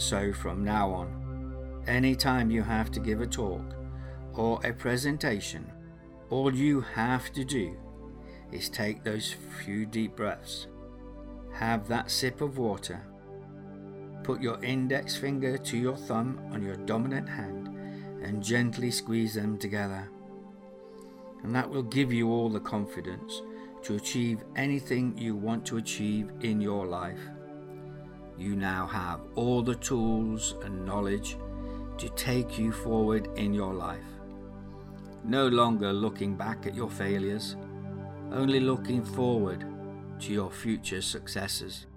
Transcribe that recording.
so from now on, anytime you have to give a talk or a presentation, all you have to do is take those few deep breaths, have that sip of water, put your index finger to your thumb on your dominant hand and gently squeeze them together. And that will give you all the confidence to achieve anything you want to achieve in your life. You now have all the tools and knowledge to take you forward in your life. No longer looking back at your failures, only looking forward to your future successes.